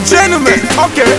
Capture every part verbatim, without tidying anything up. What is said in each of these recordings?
Gentlemen, okay.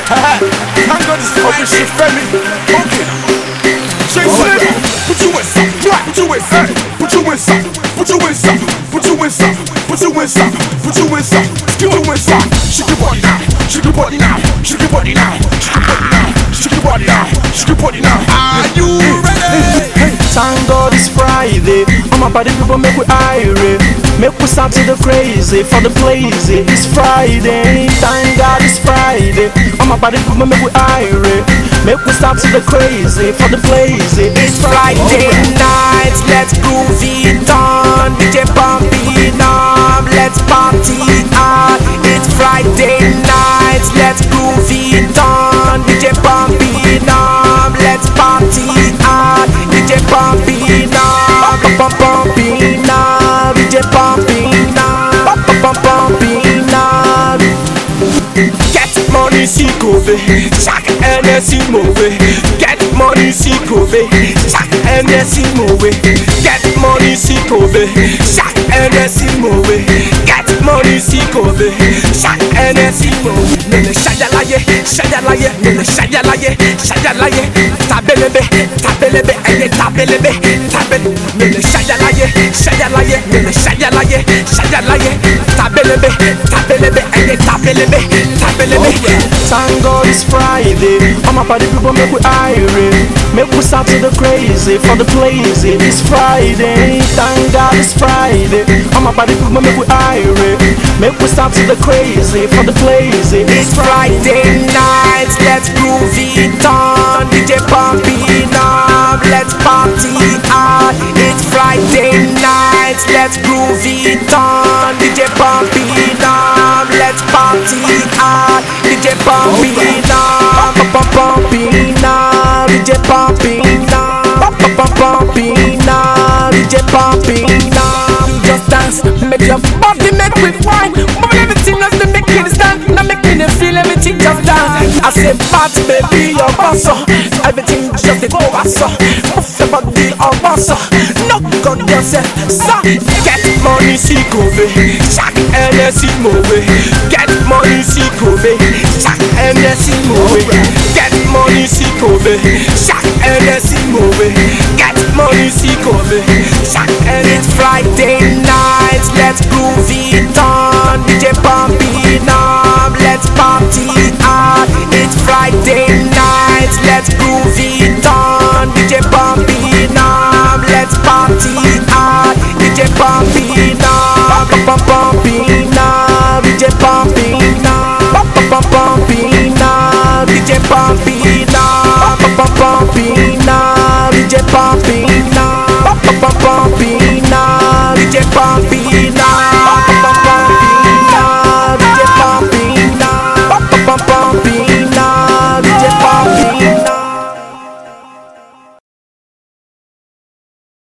Thank God it's Friday. Shit, Femi. Okay. Shake it. Put you in some. Put you in some. Put you in some. Put you in some. Put you in some. Put you in some. Put you in some. Put you in some. Shake your body now. Shake your body now. Shake your body now. Shake your body now. Shake your body now. Are you ready? Thank God it's Friday. All my party people make we irate. Make we start to the crazy for the blaze. It's Friday. Thank God it's Friday. All my party people make we irate. Make we start to the crazy for the blaze. It's Friday night. Let's groove it on. D J pump it up. Let's party hard. It's Friday night. Let's groove it on. D J pump it up. Let's party hard. D J pump it up. Pump pump it up. D J pump it up. Pump pump it up. Get money, see Kobe. Chaque N S I mauvais. Get money, see Kobe. Chaque N S I mauvais. Get money, see Kobe. Chaque N S I mauvais. Get money, see Kobe. Chaque N S I mauvais. Nene shayalaye, shayalaye, nene shayalaye, shayalaye. Tabelebe, tabelebe, eye tabelebe, tabel. Nene shayalaye, shayalaye, nene shayalaye, shayalaye. Tabelebe, tabelebe, eye tabelebe, tabelebe. Thank God it's Friday. All my party people make we irate. Make we start to the crazy for the blaze. It's Friday. Thank God it's Friday. All my party people make we irate. Make we start to the crazy for the blaze. It's Friday night. Let's groove it on. D J pump it up. Let's party hard. It's Friday night. Let's groove it on. D J pump it up. Let's party hard. D J pump it up. Pump pump it up. D J pump it up. Pump pump it up. D J pump it up. Just dance, make your body make with wine. Move everything else to make it stand. Now make me feel everything just dance. I say fat baby your boss. Everything just a go ass. Move your body on boss. No gun yourself. So get money see Kobe. Chaque N S I mauvais. Get money see Kobe. Chaque N S I mauvais. Get money see Kobe. Chaque N S I mauvais. Get money see Kobe. Chaque N S I. It's Friday night. Let's groove it on.